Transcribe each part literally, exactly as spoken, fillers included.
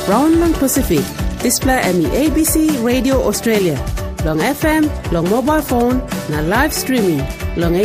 Brown lang Pacific. Display ami A B C Radio Australia. Long F M, long mobile phone, na live streaming. Long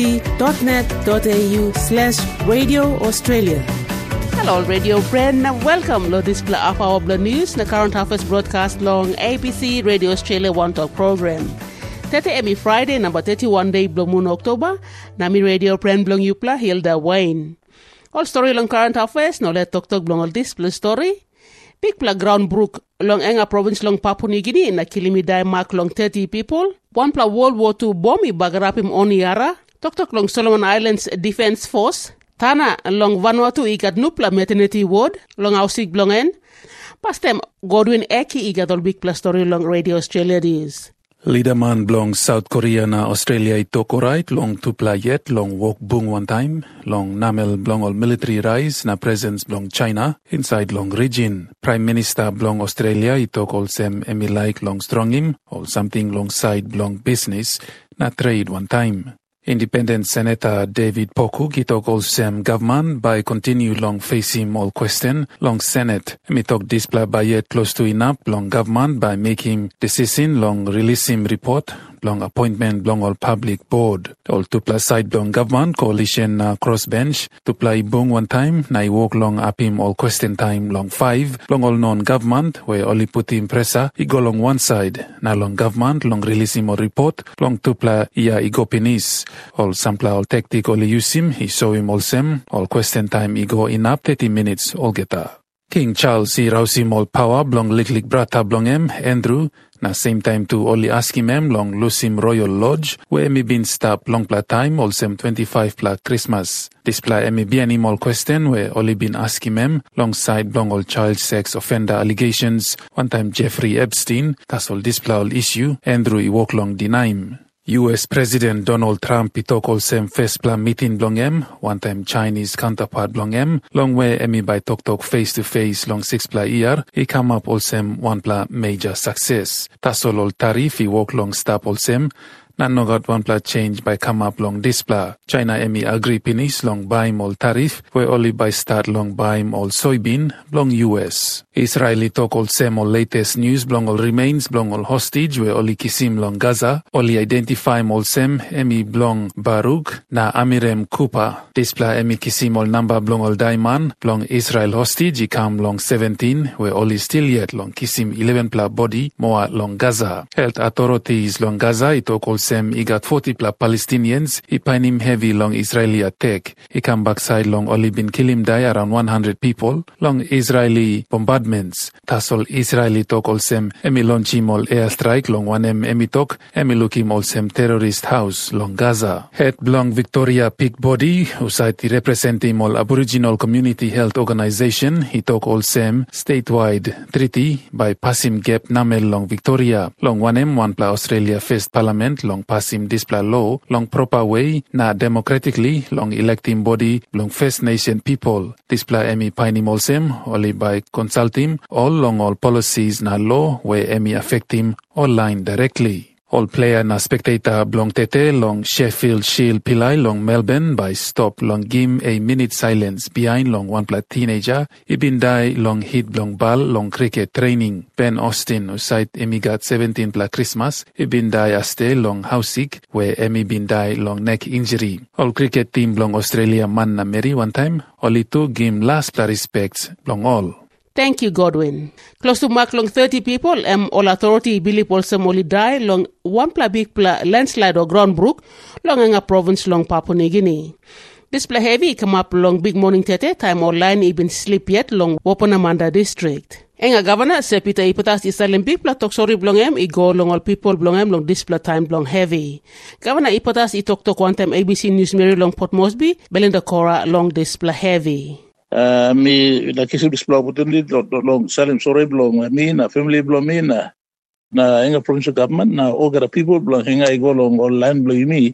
abc.net.au slash radio Australia. Hello Radio Brand, welcome to display of our news na current affairs broadcast long A B C Radio Australia One Talk program. Tete emi Friday number thirty-one day blong moon October, nami Radio Brand blong Yupla Hilda Wayne. All story long current affairs, no let talk talk blong all display story. Big pla ground brook long Enga province long Papua New Guinea na kilimidai mark long thirty people. One pla World War Two bomb i bagarapim Oniara. Tok tok long Solomon Islands Defense Force. Tana long Vanuatu ikat nupla maternity ward long Ausig blongen. Pastem Godwin Eki ikat all big pla story long Radio Australia is. Leader man blong South Korea na Australia itoko right long tupla yet long walk bung one time long namel blong all military rise na presence blong China inside long region. Prime Minister blong Australia itok all sem emi like long strong him or something long side blong business na trade one time. Independent Senator David Pokuk itok all sem government by continue long facing all question long Senate. Emi talk display by yet close to enough long government by making decision long release him report long appointment long all public board. All to plus side long government coalition uh, crossbench to play bung one time na walk long up him all question time long five long all non-government where only put him pressure he go long one side na long government long release him all report long to play iya igo penis. All sample all tactic only use him he show him all sem all question time he go in up thirty minutes all get up. King Charles he rouse him all power blong lik-lik brata blong em Andrew na same time to only ask him em long lose him Royal Lodge where me been stop long pla time all sem twenty-five pla Christmas. Display emi bien him all question where only been ask him em long side blong all child sex offender allegations one time Jeffrey Epstein that's all display all issue Andrew he walk long deny him. U S President Donald Trump itok all sem first plan meeting blong em, one time Chinese counterpart blong em, long way emi by talk talk face to face long six pla year, he come up all sem one pla major success. Tas all all tariff he walk long stop all sem, nan no got one pla change by come up long display. China emi agree pinis long buy all tariff, where only by start long buy all soybean blong U S. Israeli talk all sem all latest news blong all remains blong all hostage where only kisim long Gaza, only identify all sem emi blong Baruch na Amirem Kupa. Display emi kisim all number blong all diamond blong Israel hostage he come long seventeen where only still yet long kisim eleven pla body more long Gaza. Health authorities long Gaza he talk all sem he got forty pla Palestinians he pine him heavy long Israeli attack. He come backside long only been kill him die around one hundred people long Israeli bombardment. Tas all Israeli talk all sem emi launch him all airstrike long one em emi talk emi look him all sem terrorist house long Gaza. Head blong Victoria Peak Body who site represent him all Aboriginal Community Health Organization he talk all sem statewide treaty by pass him gap namel long Victoria long one em one pla Australia first parliament long pass him display law long proper way na democratically long elect him body long First Nation people display emi pine him all sem only by consult him all long all policies na law where emi affect him online directly. All player na spectator blong tete long Sheffield Shield Pillai long Melbourne by stop long game a minute silence behind long one pla teenager he been die long hit blong ball long cricket training. Ben Austin who site emi got seventeen pla Christmas he been die aste long housesick where emi been die long neck injury. All cricket team blong Australia man na Mary one time only two game last pla respects blong all. Thank you, Godwin. Close to mark long thirty people, um, all authority believe also only die long one pla big pla landslide or ground brook long in a province long Papua New Guinea. This pla heavy come up long big morning tete time online even sleep yet long Wapanamanda district. Enga governor se Peter Ipatas isalem big pla talk sorry blong em I go long all people blong em long this pla time blong heavy. Governor Ipatas I talk to one time A B C News Mary long Port Moresby, Belinda Cora long this pla heavy. Uh, mi la kisi display opportunity long Salim Sore belong me na family belong me na na enga provincial government na all the people belong henga I go long all land belong me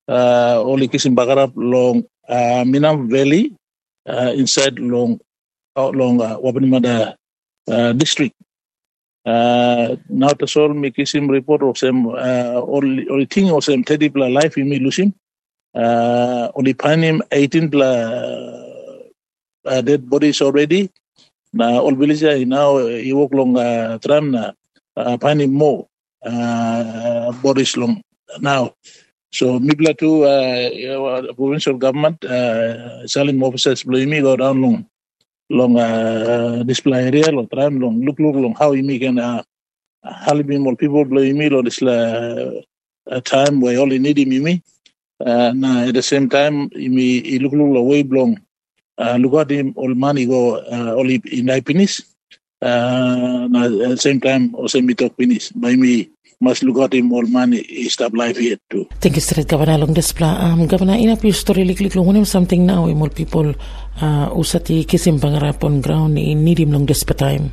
uh only kisi bagarap long uh, Minam Valley uh, inside long out long uh, Wapanimanda uh, district uh, now to solve me kisim report of some uh, only only thing of some thirty pla life in me lose him uh, only panim eighteen pla Uh, dead bodies already Na all village now he walk long uh, tram na uh, pani mo uh, Boris long now. So Mibla to uh, provincial government uh, selling officers blow me go down long long uh, display area long tram long look look long how you make an uh, halibin more people blow me lo this uh, a time where only need him me uh, na at the same time me he look look way long uh, look at him all money go uh, only in Ipinis uh, na at the same time also me talk finish by me must look at him all money stop life here too. Thank you, Sir Governor long display. Um, Governor, in a few story likely long something now more people uh usati kisim pangarap on ground in need him long display time.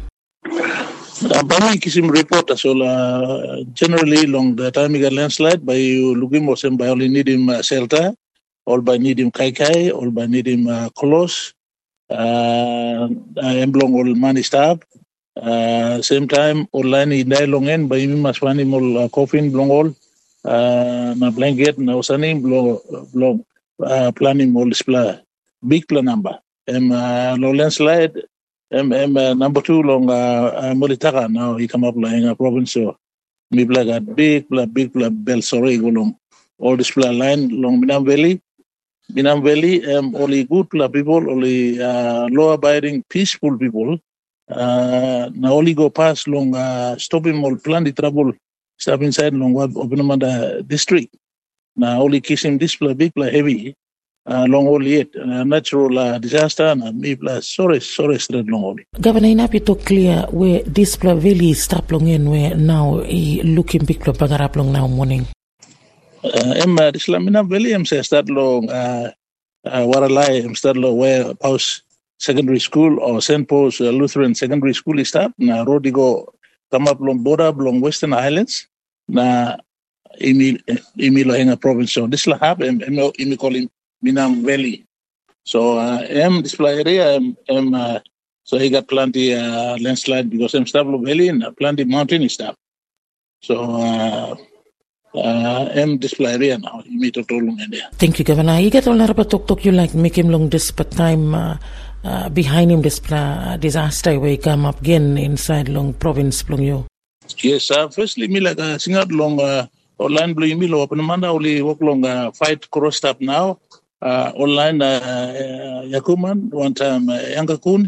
Bami kisim report as well. Uh, generally, long the time you get landslide, by you looking more by only need him uh, shelter, or by need him kai kai, or by need him uh, close. Uh, emblong all money staff. Uh, same time, online in day long end by him mas one all uh, coffin blong all. Uh, na blanket na usani blong blong uh, planning all display big plan number. Um, uh, low landslide. Um, um, uh, number two long uh, uh, Molitaka now he come up like a province so me black a big black big black bell sorry go long all this black line long Minam Valley Minam Valley um only good black people only uh, law abiding peaceful people uh, now only go past long uh, stop him all plan the trouble stop inside long Openamanda district now only kissing this black big black heavy Uh, long haul yet uh, natural uh, disaster and me plus sorry sorry straight long haul. Governor, in happy to clear where this valley stop long in where now he looking big club bagarap long now morning. Uh, em uh, this Lamina Valley em say start long uh, uh Waralai em start long where Paus Secondary School or Saint Paul's uh, Lutheran Secondary School is start na road go come up long border long Western Highlands na imi imi Lahenga province so this la have em em imi calling Minam Valley. So uh, M display area M, M uh, so he got plenty uh, landslide because M Stablo Valley and plenty mountain stuff. So uh, uh, M display area now. You meet a total there. Thank you, Governor. You get all that about talk talk you like make him long this but time uh, uh, behind him this uh, disaster where he come up again inside long province long you. Yes, uh, firstly me like uh, sing out long uh, online blue me lo open manda only walk long uh, fight cross up now. Uh, online uh, uh, Yakuman one time uh, Yankakun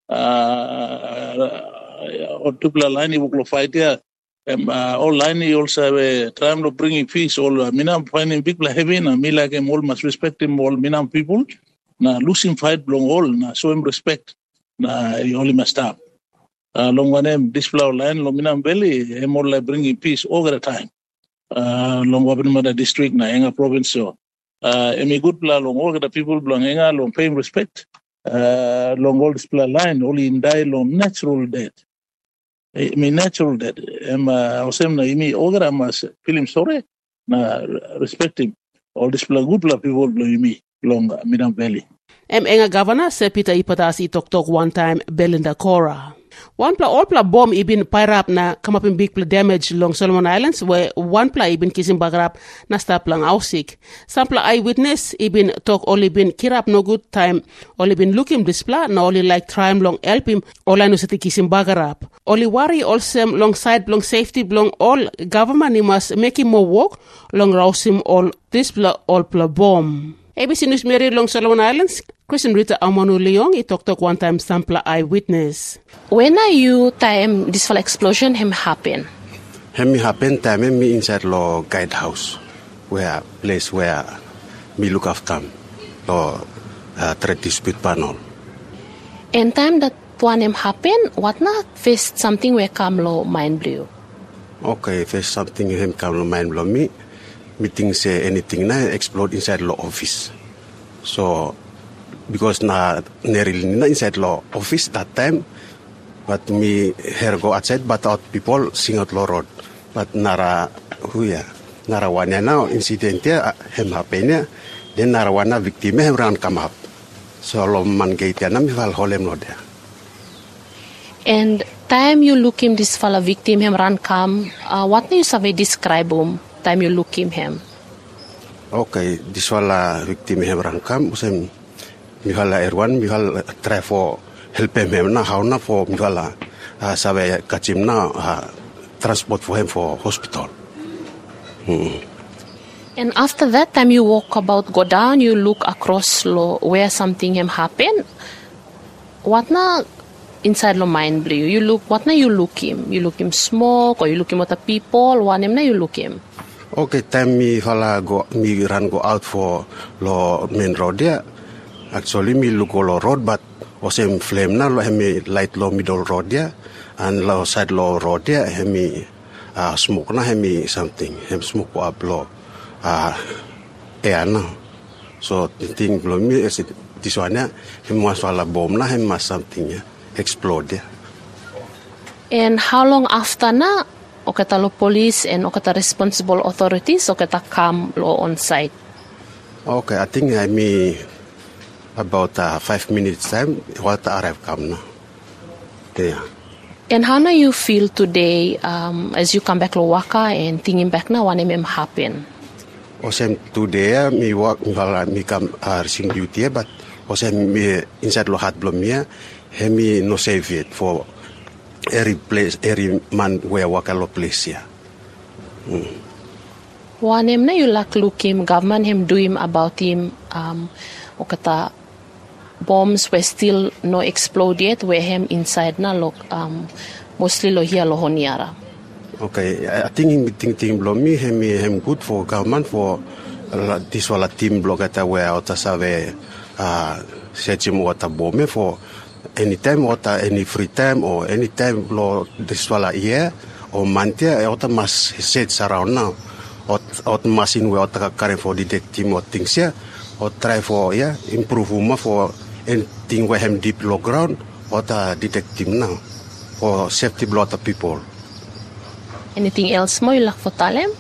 uh, or Tupla line will fight there. Um, uh, online he also have a time to bring peace. All uh, Minam finding people heavy and me like him all must respect him all Minam people. Na losing fight long all na show him respect. Na he only must stop. Uh, long one him display online long Minam Valley him all like bringing peace all the time. Uh, long Wabinamada district na Enga province so. Uh, emi good plan long all the people belonging long paying respect uh, long all this plan line only in die long natural death. I mean natural death. Em osem na imi ogara mas film sorry na respect him. All this plan good plan people belong imi long Minam Valley. Em enga governor se Peter Ipatasi tok tok one time Belinda Cora. One pla all pla bomb ibin pairap na come up in big pla damage along Solomon Islands where one pla ibin kissing bagrap na stop lang ausik. Some pla eyewitness ibin talk only been kirap no good time only been look him display na only like try him long help him all I know sati kissing bagrap. Only worry also long side long safety long all government he must make him more work long rouse him all this pla all pla bomb. A B C News Mary long Solomon Islands, Christian Rita Amanu Leong, he talk talk one time sample eyewitness. When are you time this fall explosion him happen? Him happen time me inside law guide house, where place where me look after law uh, trade dispute panel. And time that one him happen, what not face something where come law mind blew? Okay, face something him come law mind blow me. Meeting say anything na explode inside law office. So because na neril na inside law office that time, but me here go outside but out people sing out law road. But nara huya nara wana now incident ya hem hapenya then nara wana victim hem round come up. So lo man gate ya na mi val holem lo there. And time you look him this fella victim him run come. Uh, what do you say describe him? Time you look him him. Okay, this wala victim him run come. Usem mihal Erwan mihal try for help him na how na for mifala uh, sabe kachim na uh, transport for him for hospital. Hmm. And after that time you walk about, go down, you look across lo, where something him happen. What na inside lo mind blue? You look, what na you look him? You look him smoke or you look him at the people? What him na you look him? Okay, time me fala go, me run go out for lo main road there. Actually me look lo road, but was him flame na lo hemi light lo middle road there, and lo side lo road there hemi uh, smoke na hemi something hem smoke up lo. Ah, uh, air now. So the thing below me is this one. Yeah, he must fall a bomb. Na he must something yeah, explode. Yeah. And how long after na? Okata lo police and okata responsible authorities okata come lo on site. Okay, I think I mean about uh, five minutes time. What arrive come now? Yeah. And how na you feel today um, as you come back lo Waka and thinking back now what him happen? Osem today me work me vala me come nursing duty but osem me inside lo hat blom me he me no save it for every place every man where work a lo place here. Mm. One him na you like look him government him do him about him um okata bombs were still no explode yet where him inside na look um mostly lo here lo honiara. Okay, I think in meeting team blow me hem hem good for government for uh, this wala team block at where out save uh searching water bomb for anytime water any free time or anytime blow this wala year or month out must set around now or out machine where out carry for detecting or things here or try for yeah improve for anything where hem deep low ground or detecting now for safety block of people. Anything else more you like for Talem?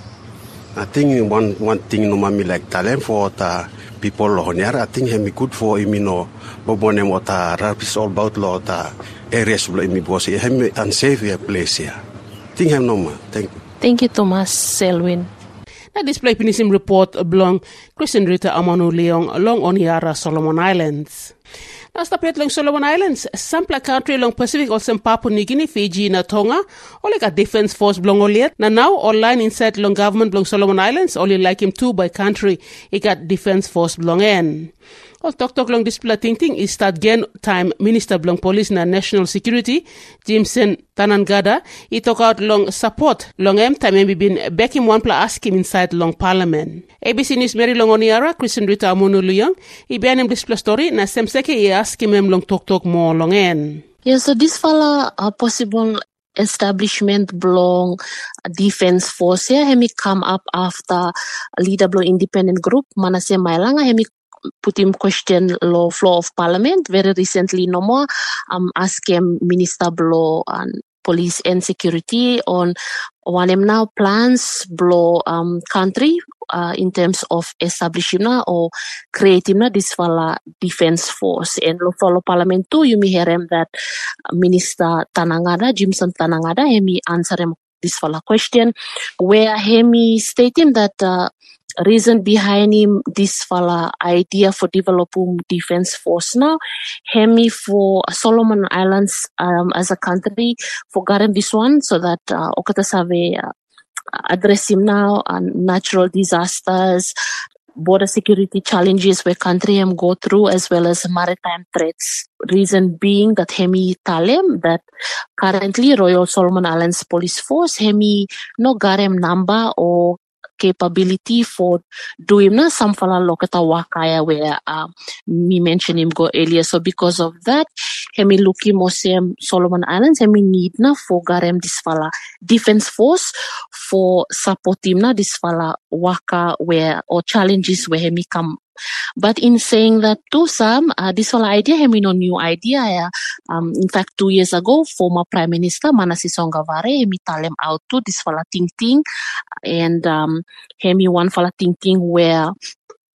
I think one one thing no mami like Talem for the people here. I think hemi good for imi no bobone mota rapis all about lo the areas lo imi boss hemi unsafe place here. Think him no ma. Thank you. Thank you, Thomas Selwyn. Na display pinisim report belong Christian Rita Amanu Leong along Oniara Solomon Islands. Na stapet long Solomon Islands, sampla country long Pacific also Papua New Guinea, Fiji na Tonga, or like a defense force belong oliet. Na now online inside long government belong Solomon Islands, only like him too by country, he got defense force belong en. All talk talk long display ting ting is start again time Minister belong police na national security, Jimson Tanangada, he talk out long support long em time maybe been back him one pla ask him inside long parliament. A B C News Mary long oniara, Christian Rita Amunu Luyong, he began him display story na sem seke he ask him em long talk talk more long en. Yeah, so this fella a possible establishment belong defense force here, hemi come up after a leader belong independent group, Manase Mailanga, hemi put him question law floor of parliament very recently no more um ask him minister below and police and security on one him now plans below um country uh, in terms of establishing or creating this fala defense force and lo follow parliament too you may hear him that Minister Tanangada Jimson Tanangada hemi answer him this fala question where hemi stating that uh, reason behind him this fala idea for developing defense force now hemi for Solomon Islands um, as a country for him this one so that uh, okata save uh, address him now on natural disasters, border security challenges where country him go through as well as maritime threats. Reason being that hemi talem that currently Royal Solomon Islands Police Force hemi no garem number or capability for doing na some fala lokata wakaya where uh, me mentioned him go earlier. So because of that, hemi luki mosem Solomon Islands hemi need na for garem this fala defense force for support him na this fala waka where or challenges where hemi come. But in saying that too, Sam, uh, this whole idea, hemi no new idea. Yeah. Um, in fact, two years ago, former Prime Minister Manasi Songavare, hemi talem out to this fala ting ting, and um, hemi one fala ting ting where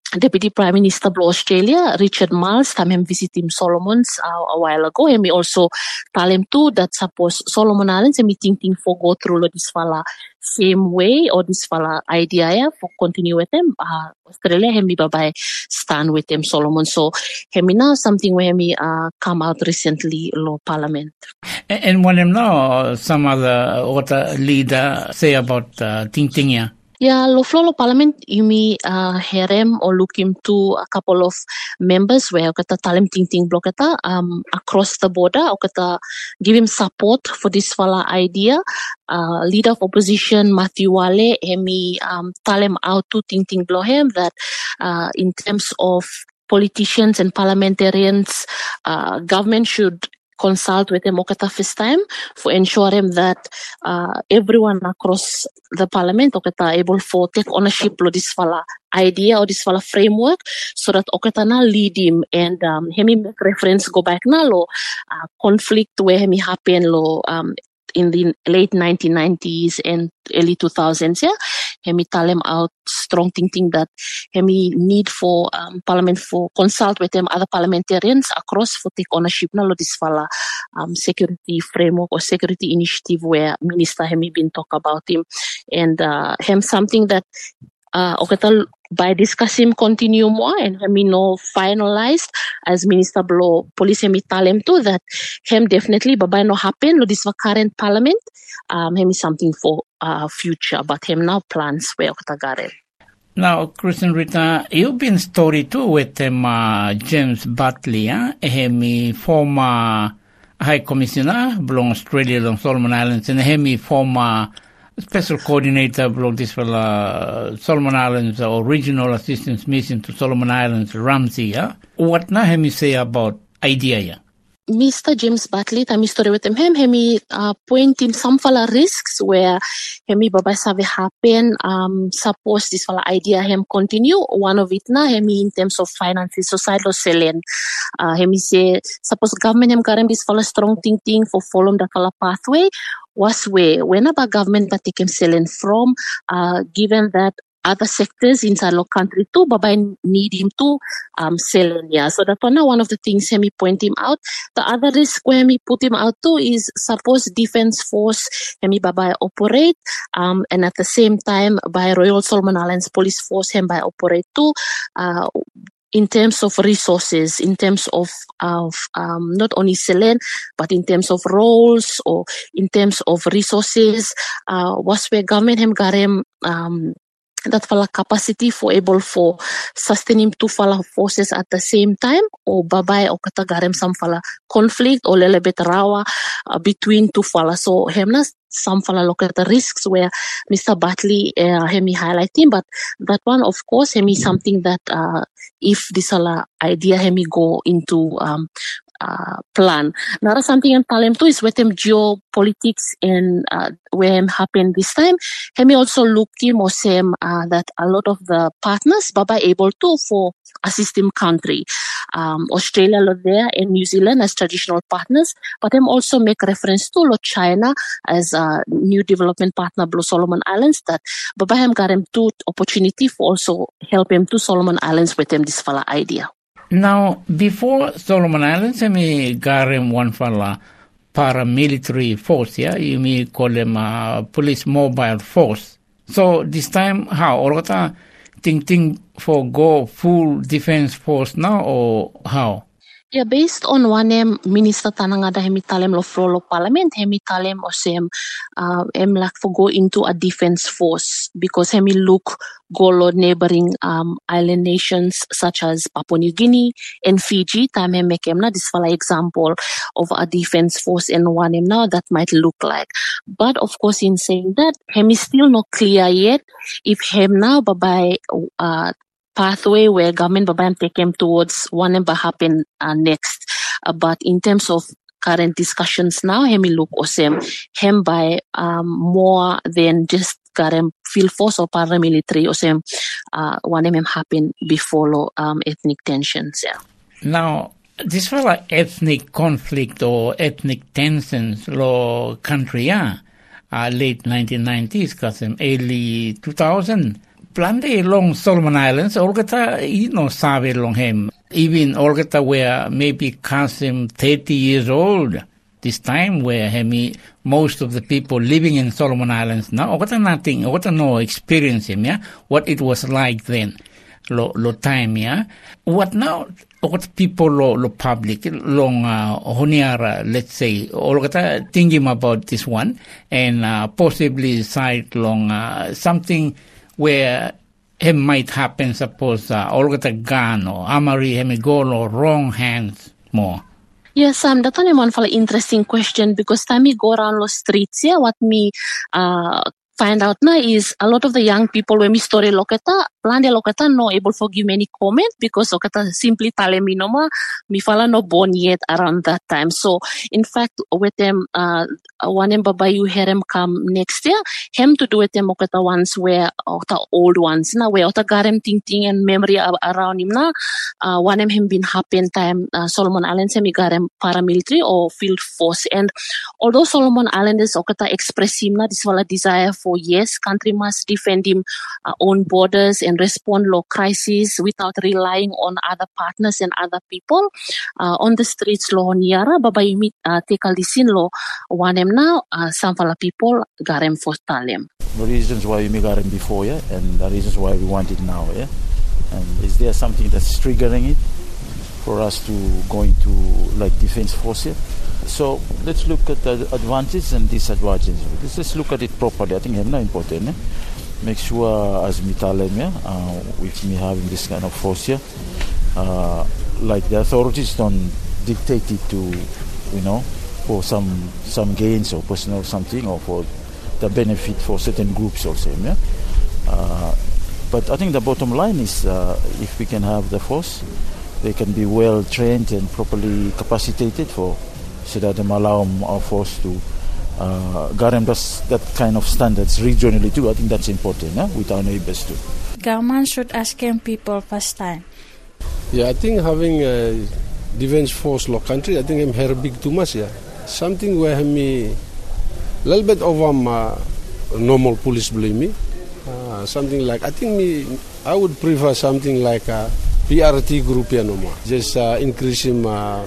Deputy Prime Minister of Australia, Richard Marles, time him visit him Solomons uh, a while ago. And we also tell him too that suppose Solomon Islands and me thinking for go through this fella same way or this fella idea yeah, for continue with them. Uh, Australia hemi bye stand with them Solomon. So hemi now something where me uh, come out recently law parliament. And, and when him now some other what a leader say about uh, Ting Ting yeah. Yeah, lo flolo parliament imi uh, herem or look into a couple of members where kata talem ting ting block kata um across the border or kata give him support for this fala idea. Uh, leader of opposition Matthew Wale hemi um talem out to ting ting block him that uh, in terms of politicians and parliamentarians, uh, government should consult with them okata first time for ensure them that uh, everyone across the parliament okata able for take ownership of this fala idea or this fala framework so that okata na lead him and um, hemi make reference go back na lo uh, conflict where hemi happen lo um, in the late nineteen nineties and early two thousands, yeah, hemi tell them out strong thinking that hemi need for um, parliament for consult with them other parliamentarians across for take ownership na lo this fala um, security framework or security initiative where minister hemi been talk about him and uh, him something that uh, okata by discussing continue more and hemi no finalized as Minister Blow police hemi tell him too that him definitely babay no happen lo this current parliament um hemi something for uh, future but him now plans where okatagare. Now, Kristen Rita, you've been story too with um, uh, James Butley, eh? hemi former High Commissioner belong Australia long Solomon Islands and hemi former Special Coordinator belong this for uh, Solomon Islands or Regional Assistance Mission to Solomon Islands, Ramsey. Yeah? What na hemi say about idea? Yeah? Mister James Butley, time story with him, him, hemi uh, point in some fala risks where hemi babay save happen, um, suppose this fala idea him continue, one of it na hemi in terms of finances, societal selling, uh, hemi say, suppose government him karem this fala strong thinking for follow the fala pathway, was where, whenever government that take him selling from, uh, given that other sectors inside the country too, babay need him to um, sell. Yeah. So that's one of the things hemi point him out. The other risk where hemi put him out too is suppose defense force hemi babay operate um, and at the same time by Royal Solomon Islands Police Force hemi by operate too. Uh, in terms of resources, in terms of, of um, not only selling, but in terms of roles or in terms of resources, uh, was where government him garem um, that fala capacity for able for sustaining two fala forces at the same time or babay o katagarem some fala conflict or lele bit rawa uh, between two fala. So hemna some fala look at the risks where Mister Butley uh, hemi highlighting, but that one of course hemi something that uh, if this ala idea hemi go into um, Uh, plan. Another something in Palem too is with them geopolitics and uh, where him happen this time. Hemi also look him or say uh, that a lot of the partners Baba able to for assist him country. Um, Australia lo there and New Zealand as traditional partners, but him also make reference to lo China as a new development partner below Solomon Islands that Baba him got him to opportunity for also help him to Solomon Islands with him this fella idea. Now, before Solomon Islands, I got him one fella paramilitary force, yeah? You may call them uh, police mobile force. So this time, how? Or what ting ting for go full defense force now, or how? Yeah, based on one em minister tanangada hemi talem lo frolo parliament hemi talem osem uh, em like for go into a defense force because hemi look go lo neighboring um, island nations such as Papua New Guinea and Fiji. Time hem make em na this for example of a defense force and one em now that might look like. But of course in saying that hemi still not clear yet if hem now by uh pathway where government babam take him towards one number happen uh, next. Uh, but in terms of current discussions now, hemi look osem hem by um, more than just current field force or paramilitary osem uh, one em happen before um, ethnic tensions. Yeah. Now, this fella ethnic conflict or ethnic tensions lo country, yeah, uh, late nineteen nineties, cause early two thousand. Plande long Solomon Islands, Olgata, you know, sabe long him. Even Olgata were maybe Kasim thirty years old this time, where hemi most of the people living in Solomon Islands now, Olgata nothing, Olgata no experience him, yeah, what it was like then, lo, lo time, yeah. What now, Olgata people lo, lo public, long, uh, honiara, let's say, Olgata thinking about this one, and, uh, possibly side long, uh, something where it might happen, suppose, uh, Olgata gun or Amari hemigol or wrong hands more. Yes, um, that's one for interesting question because time me go around the streets, yeah, what me uh find out now is a lot of the young people when me story lokata, plan de lokata no able to give any comment because lokata simply tell me no ma me fala no born yet around that time. So in fact with them uh one em baba you hear him come next year, him to do with them okata ones where or the old ones na where ota garem ting ting and memory around him na uh one em him been happen time uh, Solomon Islands him garem paramilitary or field force, and although Solomon Islanders okata express him na this wala desire for yes, country must defend him uh, own borders and respond to crises without relying on other partners and other people. Uh, on the streets lo niara baba yumi uh, tekal disin lo wanem now uh, some fala people garem for talem. The reasons why we got him before, yeah, and the reasons why we want it now, yeah. And is there something that's triggering it for us to go into like defense force, yeah? So let's look at the advantages and disadvantages. Let's just look at it properly. I think it's not important. Eh? Make sure as Mitalem, yeah, uh, with me having this kind of force here, uh, like the authorities don't dictate it to, you know, for some some gains or personal something or for the benefit for certain groups also. Yeah. Uh, but I think the bottom line is uh, if we can have the force, they can be well trained and properly capacitated for. So that they allow our force to uh, guarantee that kind of standards regionally too. I think that's important, eh, with our neighbors too. Government should ask people first time. Yeah, I think having a defense force law country, I think I'm here big too much. Yeah, something where me a little bit of um uh, normal police believe me. Uh, something like I think me I would prefer something like a P R T group here no more. Just uh, increasing. Uh,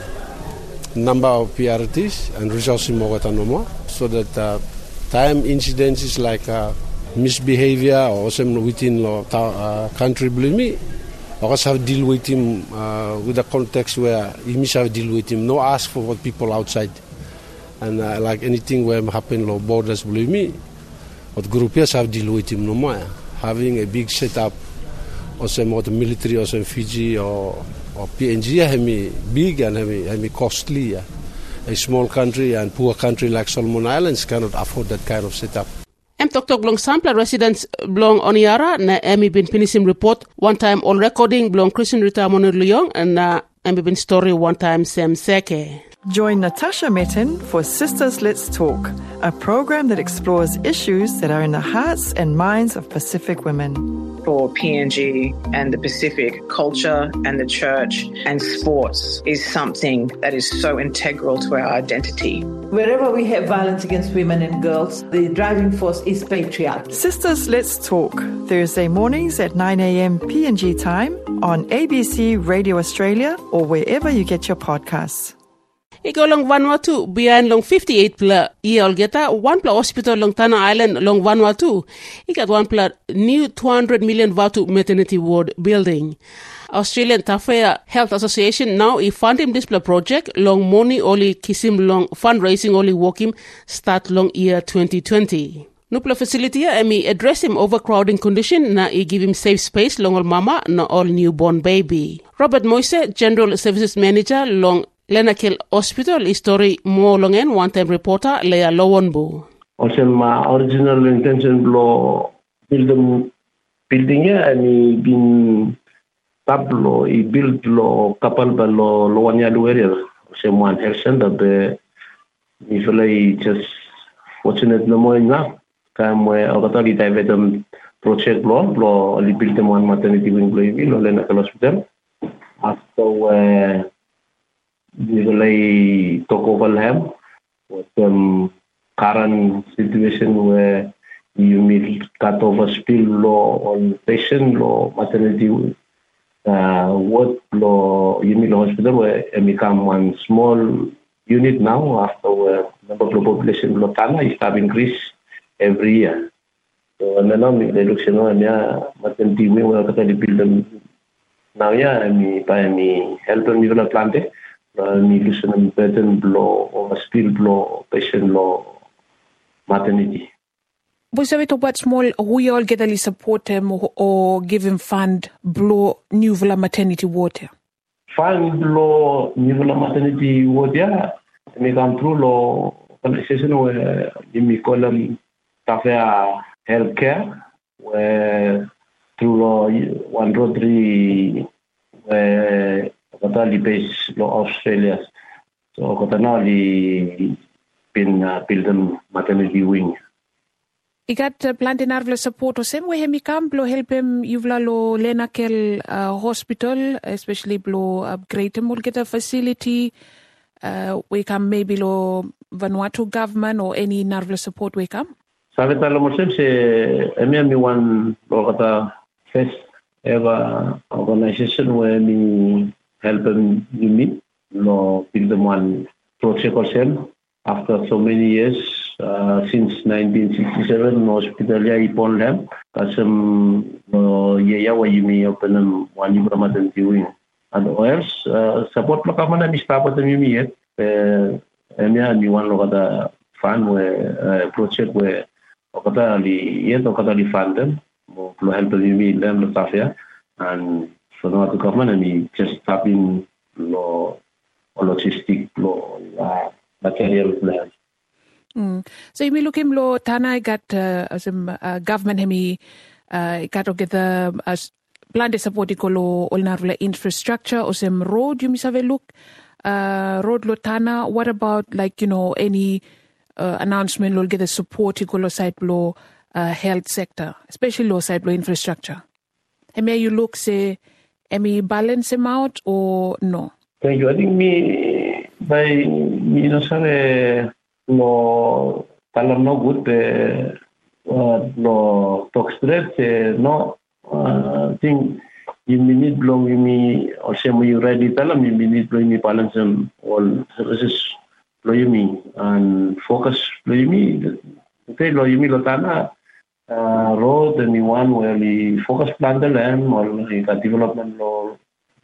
number of P R Ts and resources more so that uh, time incidents is like uh, misbehavior or some within the uh, country believe me or also have deal with him uh, with the context where you must have deal with him, no ask for what people outside and uh, like anything where happen law borders believe me what group yes have deal with him no more having a big setup or some of the military or some Fiji or or P N G hemi big and hemi hemi costly. Yeah. A small country and poor country like Solomon Islands cannot afford that kind of setup. Em tok tok blong sampler residents blong Oniara na emi bin pinisim report one time on recording blong Christian Rita Monurluyong and na emi bin story one time Sem Seke. Join Natasha Metten for Sisters Let's Talk, a program that explores issues that are in the hearts and minds of Pacific women. For P N G and the Pacific, culture and the church and sports is something that is so integral to our identity. Wherever we have violence against women and girls, the driving force is patriarchy. Sisters Let's Talk, Thursday mornings at nine a.m. P N G time on A B C Radio Australia or wherever you get your podcasts. Ikaw long Vanuatu, biyan long fifty-eight pla iya olgeta, one pla hospital long Tana Island long Vanuatu. Ikat one pla new two hundred million Vatu maternity ward building. Australian Tafea Health Association now i fund him this pla project long money only kisim long fundraising only work him start long year twenty twenty. Nupla facility emi address him overcrowding condition na i give him safe space long all mama na all newborn baby. Robert Moise, General Services Manager long Lenakil Hospital, story more long and one-time reporter Leah Lowonbu. Also, my original intention blow build building ya, and been tablo, I build lo kapal balo lowanya area. Also, one health center be, if I just fortunate no more enough, come where I got a diverted project blow, blow only build them one maternity wing blow, Lenakil Hospital. After where usually talk over him with um, current situation where you may cut over spill law on patient law, maternity uh, ward law, you mean hospital where it become one small unit now after the number of population law Tana is have increased every year. So and now the reduction of the maternity we will have to build them now. Yeah, I mean by me help them develop planted. Me listen better law or spill law, patient law, maternity. Was there about small who you all get a support him or, or give him fund blow new villa maternity water? Fund blow new villa maternity water. Me come through law organization where me call them Tafea Healthcare where through law one two three where Kota based law Australia. So Kota now the been uh, build them maternity wing. I got uh, planted narvla support o same way hemi kam blo help him yuvla lo Lenakel uh, hospital, especially blo upgrade him will get a facility. Uh, we come maybe lo Vanuatu government or any narvla support we come. Savita lo mosem se emi mi one lo kata first ever organization where me help him you meet lo build them one project or same after so many years. Uh, since nineteen sixty-seven, hospital ya ipon lem kasem ye ya wa yumi open them one year maternity wing and else uh, support lo kamana mi staff at yumi yet eh emya mi one lo kada fund where project where okata li yet okata li fund them mo lo help yumi lem lo staff ya and so no to kamana mi just tapping lo logistic lo material plan. Mm. So you look him lo Tana got uh, some uh, government hemi uh, got to get the uh, plan de support ikolo olnarula infrastructure or some road you miss have a look uh, road lo Tana. What about like you know any uh, announcement will get the support ikolo side lo uh, health sector, especially lo side lo infrastructure. Hemi you look say hemi balance him out or no? Thank you. I think me by me no sabe. No, talam no good. Uh, no talk straight. Uh, no, uh, think you need blow me or say you ready. Talam you need blow me balance them all services blow me and focus blow me. Okay, blow me lotana uh, road and the one where we focus plan the land or the development law.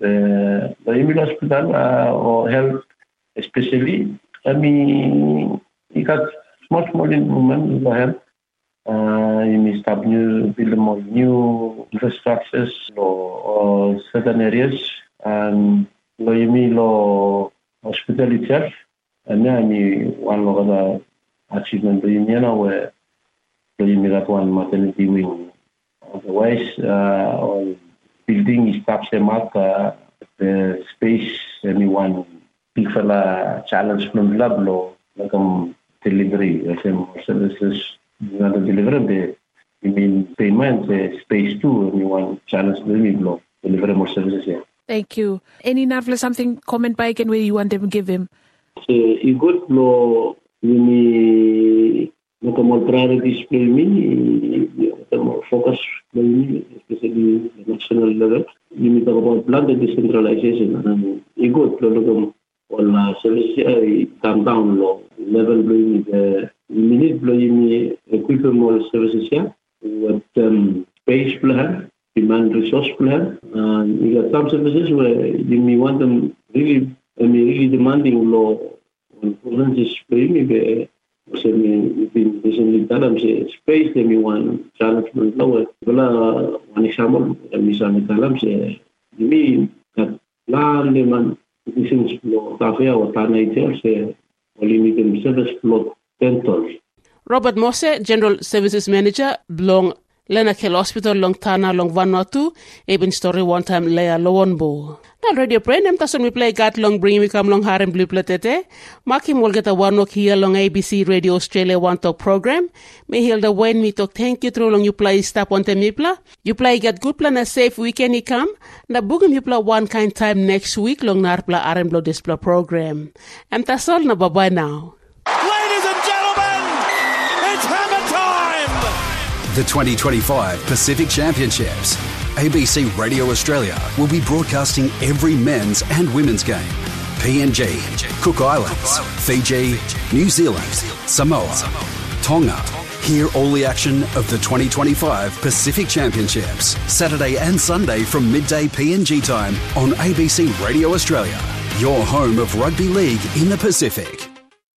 The blow me hospital uh, or health especially. I mean. You got small, small improvement in the health. Uh, you may start new, build more new infrastructures or, or certain areas. And you may lo hospital itself. And then you one of the achievement you know where you may got one maternity wing. Otherwise, uh, or building is perhaps a mark, uh, the space anyone big fella challenge from lab law. Like um, delivery, some services, not the delivery, you mean payment, uh, space too, and you want challenge delivery block, deliver more services here. Thank you. Any Narvla something comment by again where you want them to give him? So, you got no, you mean, not a more priority display me, more focus, especially the national level. You mean talk about planned decentralization, and you got no. On uh, service uh, come down low level blowing the minute blowing equipment more services here with um, space plan, demand resource plan. And you got some services where you may want them really, I mean, really demanding low on provinces blowing the say me in recently done say space they may want challenge lower. Well, one example, we saw the say you mean that land demand. This is Tafea or Tana itself, say, limited service plot ten tons. Robert Mose, General Services Manager, belong Lenakel Hospital, long Tana, long Vanuatu, even story one time Lea Lowonbo. Now, radio brain, them tason we play gat long bring we come long harem blue platete. Mark him will get a one walk here long A B C Radio Australia One Talk program. May heal the when me talk thank you through long you play stop on the mipla. You play get good plan a safe weekend he come. Na bugum you play one kind time next week long narpla harem blue display program. And that's all na bye bye now. Ladies and gentlemen, it's hammer time! the twenty twenty-five Pacific Championships. A B C Radio Australia will be broadcasting every men's and women's game. P N G, Cook Islands, Fiji, New Zealand, Samoa, Tonga. Hear all the action of the twenty twenty-five Pacific Championships, Saturday and Sunday from midday P N G time on A B C Radio Australia, your home of rugby league in the Pacific.